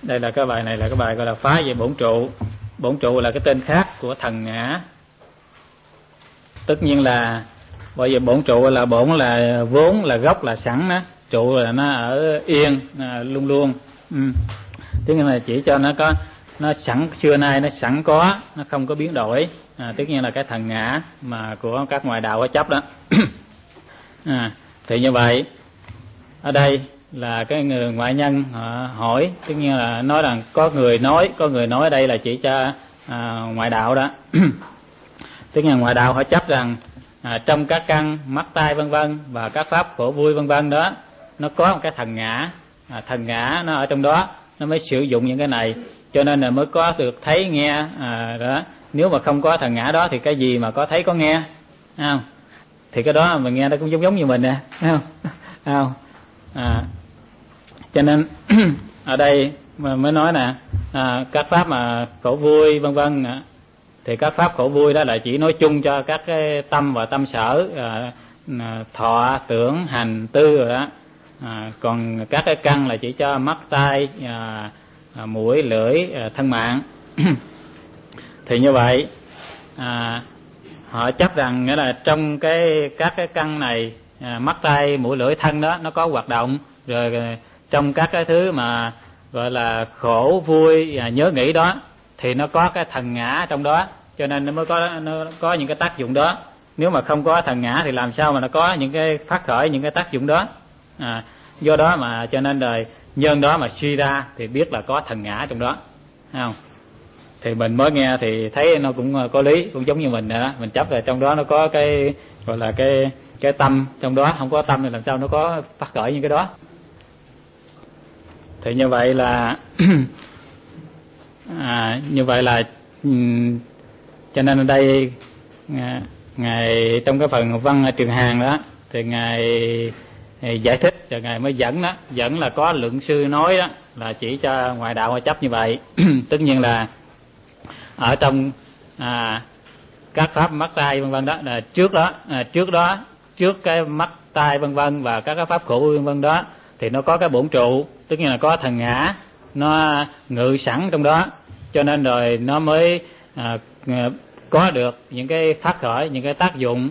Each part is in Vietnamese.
Đây là cái bài này là cái bài gọi là phá về bổn trụ. Bổn trụ là cái tên khác của thần ngã. Tất nhiên là bởi vì bổn trụ là bổn là vốn, là gốc, là sẵn đó, trụ là nó ở yên luôn luôn. Tức là chỉ cho nó sẵn, xưa nay nó sẵn có, nó không có biến đổi. Tất nhiên là cái thần ngã mà của các ngoại đạo có chấp đó. Thì như vậy ở đây là cái người ngoại nhân họ hỏi, tất nhiên là nói rằng có người nói ở đây là chỉ cho ngoại đạo đó. Tất nhiên ngoại đạo họ chấp rằng trong các căn mắt tai vân vân và các pháp khổ vui vân vân đó, nó có một cái thần ngã, thần ngã nó ở trong đó, nó mới sử dụng những cái này, cho nên là mới có được thấy nghe đó. Nếu mà không có thần ngã đó thì cái gì mà có thấy có nghe, không? Thì cái đó mình nghe nó cũng giống như mình nè, không? Cho nên ở đây mà mới nói nè, các pháp mà khổ vui vân vân, thì các pháp khổ vui đó là chỉ nói chung cho các cái tâm và tâm sở, thọ tưởng hành tư rồi đó. Còn các cái căn là chỉ cho mắt tai, mũi lưỡi, thân mạng. Thì như vậy họ chấp rằng nghĩa là trong các cái căn này, mắt tai mũi lưỡi thân đó, nó có hoạt động, rồi trong các cái thứ mà gọi là khổ vui nhớ nghĩ đó thì nó có cái thần ngã trong đó, cho nên nó có những cái tác dụng đó. Nếu mà không có thần ngã thì làm sao mà nó có những cái phát khởi những cái tác dụng đó. Do đó mà cho nên đời nhân đó mà suy ra thì biết là có thần ngã trong đó, không? Thì mình mới nghe thì thấy nó cũng có lý, cũng giống như mình đó. Mình chấp là trong đó nó có cái gọi là cái tâm trong đó, không có tâm thì làm sao nó có phát khởi những cái đó. Thì như vậy là cho nên ở đây ngài trong cái phần văn Trường Hàn đó thì ngài giải thích rồi ngài mới dẫn là có lượng sư nói đó là chỉ cho ngoại đạo chấp như vậy. Tất nhiên là ở trong các pháp mắt tai vân vân đó là trước cái mắt tai vân vân và các cái pháp khổ vân vân đó thì nó có cái bổn trụ, tất nhiên là có thần ngã nó ngự sẵn trong đó, cho nên rồi nó mới có được những cái phát khởi, những cái tác dụng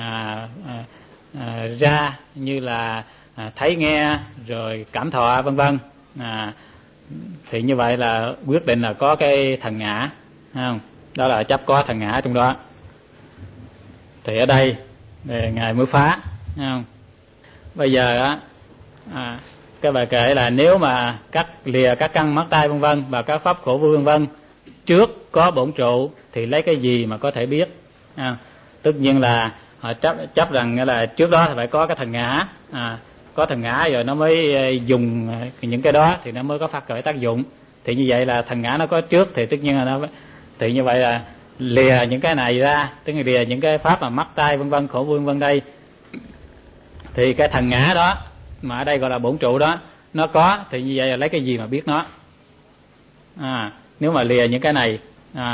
ra như là thấy nghe rồi cảm thọ vân vân. Thì như vậy là quyết định là có cái thần ngã, không? Đó là chấp có thần ngã trong đó. Thì ở đây ngài mới phá, không? Bây giờ á cái bài kể là nếu mà lìa các căn mắt tai vân vân và các pháp khổ vui vân vân, trước có bổn trụ thì lấy cái gì mà có thể biết? Tất nhiên là họ chấp rằng là trước đó phải có cái thần ngã, có thần ngã rồi nó mới dùng những cái đó thì nó mới có phát khởi tác dụng. Thì như vậy là thần ngã nó có trước thì tất nhiên là thì như vậy là lìa những cái này ra, tức là lìa những cái pháp mà mắt tai vân vân khổ vui vân vân đây, thì cái thần ngã đó mà ở đây gọi là bổn trụ đó nó có, thì như vậy là lấy cái gì mà biết nó? Nếu mà lìa những cái này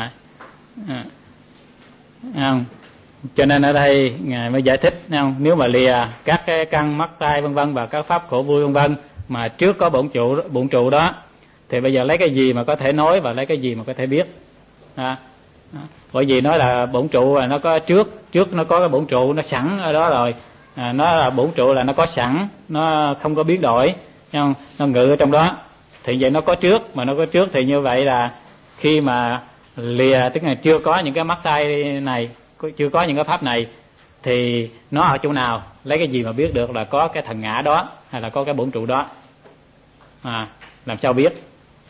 không? Cho nên ở đây ngài mới giải thích, không? Nếu mà lìa các cái căn mắt tai vân vân và các pháp khổ vui vân vân mà trước có bổn trụ đó thì bây giờ lấy cái gì mà có thể nói và lấy cái gì mà có thể biết? Bởi vì nói là bổn trụ là nó có trước nó có cái bổn trụ nó sẵn ở đó rồi, nó là bổn trụ là nó có sẵn, nó không có biến đổi, không? Nó ngự ở trong đó, thì vậy nó có trước, mà nó có trước thì như vậy là khi mà lìa, tức là chưa có những cái mắt tai này, chưa có những cái pháp này, thì nó ở chỗ nào, lấy cái gì mà biết được là có cái thần ngã đó hay là có cái bổn trụ đó? Làm sao biết?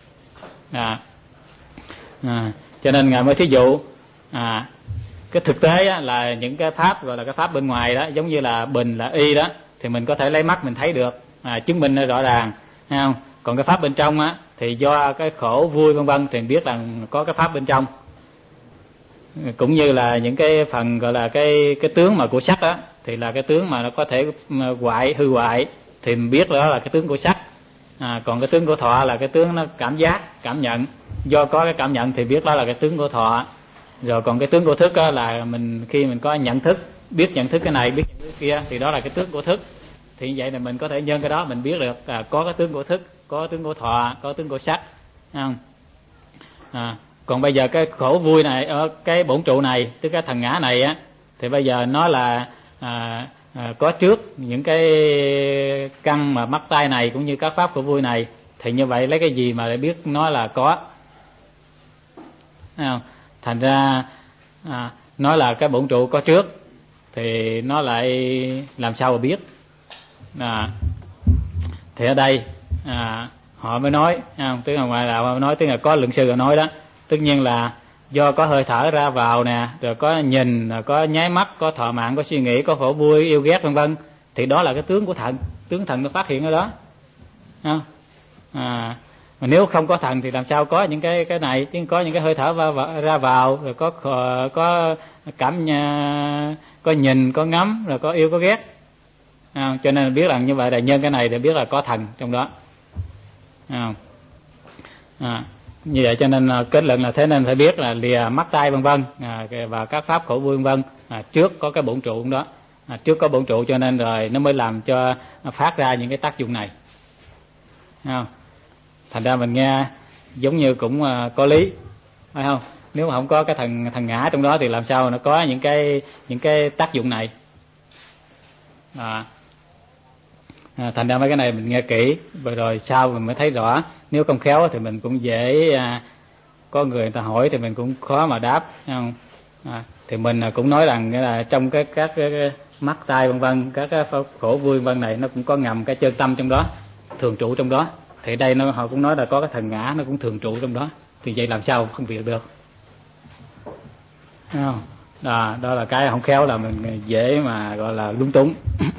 Cho nên ngài mới thí dụ cái thực tế á, là những cái pháp gọi là cái pháp bên ngoài đó, giống như là bình là y đó, thì mình có thể lấy mắt mình thấy được, chứng minh rõ ràng, thấy không? Còn cái pháp bên trong á thì do cái khổ vui vân vân thì biết là có cái pháp bên trong. Cũng như là những cái phần gọi là cái tướng mà của sắc đó, thì là cái tướng mà nó có thể hư hoại thì mình biết đó là cái tướng của sắc. Còn cái tướng của thọ là cái tướng nó cảm giác, cảm nhận, do có cái cảm nhận thì biết đó là cái tướng của thọ. Rồi còn cái tướng của thức đó là khi mình có nhận thức, biết nhận thức cái này, biết nhận thức kia, thì đó là cái tướng của thức. Thì vậy là mình có thể nhân cái đó mình biết được có cái tướng của thức, có tướng của thọ, có tướng của sắc. không? Còn bây giờ cái khổ vui này ở cái bổn trụ này, tức cái thần ngã này á, thì bây giờ nó là có trước những cái căn mà mắt tai này cũng như các pháp khổ vui này, thì như vậy lấy cái gì mà để biết nó là có? Không? Thành ra nó là cái bổn trụ có trước thì nó lại làm sao mà biết? Thì ở đây họ mới nói, tức là ngoài đạo họ nói, tức là có lượng sư họ nói đó, tất nhiên là do có hơi thở ra vào nè, rồi có nhìn, rồi có nháy mắt, có thọ mạng, có suy nghĩ, có khổ vui, yêu ghét vân vân, thì đó là cái tướng của thần, tướng thần nó phát hiện ở đó. Mà nếu không có thần thì làm sao có những cái này? Chứ có những cái hơi thở ra vào, rồi có cảm, có nhìn, có ngắm, rồi có yêu, có ghét. Cho nên biết rằng như vậy là nhân cái này để biết là có thần trong đó. Như vậy cho nên kết luận là thế, nên phải biết là lìa mắt tai vân vân và các pháp khổ vui vân vân, trước có cái bổn trụ đó, trước có bổn trụ cho nên rồi nó mới làm cho phát ra những cái tác dụng này. Thành ra mình nghe giống như cũng có lý, phải không? Nếu mà không có cái thần ngã trong đó thì làm sao nó có những cái tác dụng này? Thành ra mấy cái này mình nghe kỹ rồi sau mình mới thấy rõ. Nếu không khéo thì mình cũng dễ, có người ta hỏi thì mình cũng khó mà đáp, không? Thì mình cũng nói rằng là trong các cái mắt tai vân vân, các cái khổ vui vân vân này nó cũng có ngầm cái chân tâm trong đó, thường trụ trong đó. Thì đây họ cũng nói là có cái thần ngã nó cũng thường trụ trong đó, thì vậy làm sao không việc được? Không? Đó là cái không khéo là mình dễ mà gọi là lung túng.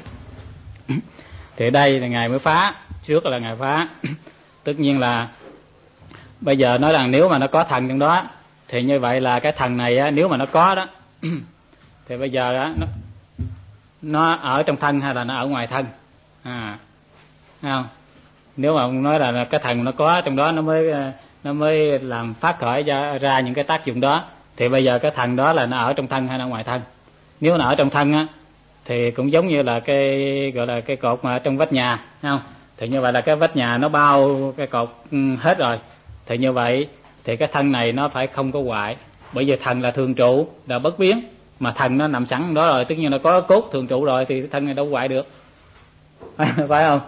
Thì đây là Ngài mới phá, trước là Ngài phá. Tất nhiên là bây giờ nói rằng nếu mà nó có thần trong đó thì như vậy là cái thần này á, nếu mà nó có đó thì bây giờ á, nó ở trong thân hay là nó ở ngoài thân? Không? Nếu mà ông nói là cái thần nó có trong đó nó mới làm phát khởi ra những cái tác dụng đó, thì bây giờ cái thần đó là nó ở trong thân hay là ngoài thân? Nếu nó ở trong thân á thì cũng giống như là cái gọi là cái cột mà trong vách nhà, không? Thì như vậy là cái vách nhà nó bao cái cột hết rồi, thì như vậy thì cái thân này nó phải không có hoại, bởi vì thần là thường trụ, là bất biến, mà thần nó nằm sẵn đó rồi, tất nhiên là có cốt thường trụ rồi thì thân này đâu hoại được, phải không?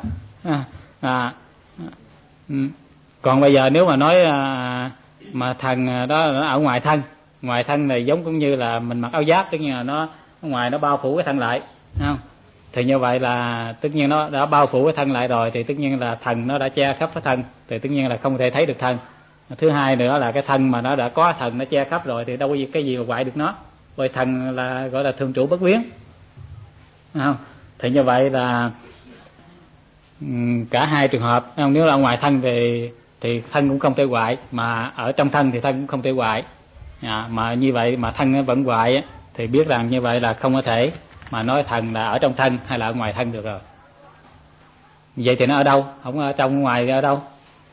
Còn bây giờ nếu mà nói mà thần đó nó ở ngoài thân này giống cũng như là mình mặc áo giáp, tất nhiên là nó ngoài nó bao phủ cái thân lại, không? Thì như vậy là tất nhiên nó đã bao phủ cái thân lại rồi, thì tất nhiên là thần nó đã che khắp cái thân, thì tất nhiên là không thể thấy được thân. Thứ hai nữa là cái thân mà nó đã có thần nó che khắp rồi thì đâu có cái gì mà hoại được nó, bởi thần là gọi là thường trụ bất biến, không? Thì như vậy là cả hai trường hợp, không? Nếu là ngoài thân thì thân cũng không thể hoại, mà ở trong thân thì thân cũng không thể hoại. Mà như vậy mà thân nó vẫn hoại thì biết rằng như vậy là không có thể mà nói thần là ở trong thân hay là ở ngoài thân được rồi. Vậy thì nó ở đâu? Không ở trong ngoài thì ở đâu?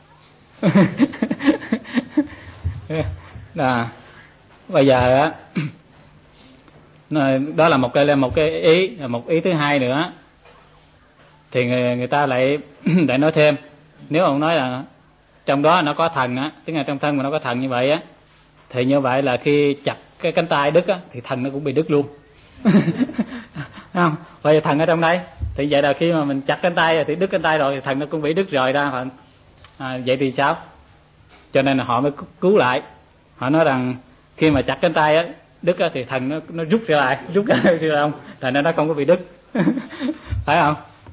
Bây giờ đó là một ý thứ hai nữa, thì người ta lại để nói thêm. Nếu ông nói là trong đó nó có thần á, tức là trong thân mà nó có thần như vậy á, thì như vậy là khi chặt cái cánh tay đứt á thì thần nó cũng bị đứt luôn. Không? Vậy thần ở trong đây thì vậy là khi mà mình chặt cánh tay thì đứt cánh tay rồi thì thần nó cũng bị đứt rồi ra. Vậy thì sao? Cho nên là họ mới cứu lại. Họ nói rằng khi mà chặt cánh tay á đứt á thì thần nó rút ra lại, rút ra không, thành ra nó không có bị đứt. Phải không?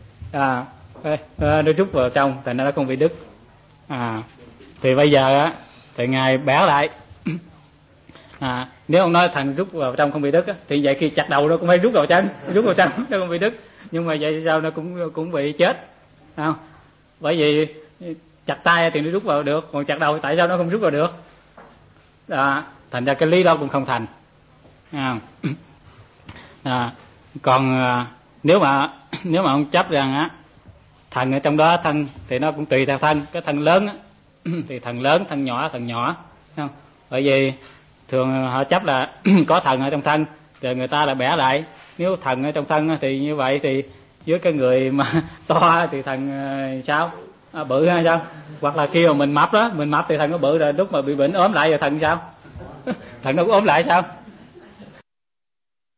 Nó rút vào trong, thành ra nó không bị đứt. Thì bây giờ á thì Ngài bẻ lại. Nếu ông nói thần rút vào trong không bị đứt á, thì vậy khi chặt đầu nó cũng phải rút vào trong nó không bị đứt. Nhưng mà vậy sao nó cũng bị chết, không? Bởi vì chặt tay thì nó rút vào được, còn chặt đầu tại sao nó không rút vào được? Thành ra cái lý đó cũng không thành. Còn nếu mà ông chấp rằng á thần ở trong đó thân thì nó cũng tùy theo thân. Cái thân lớn á thì thần lớn, thân nhỏ không? Bởi vì thường họ chấp là có thần ở trong thân, rồi người ta lại bẻ lại. Nếu thần ở trong thân thì như vậy thì với cái người mà to thì thần sao? bự hay sao? Hoặc là kêu mình mập đó, mình mập thì thằng nó bự, rồi lúc mà bị bệnh ốm lại rồi thằng sao? Thằng nó ốm lại sao?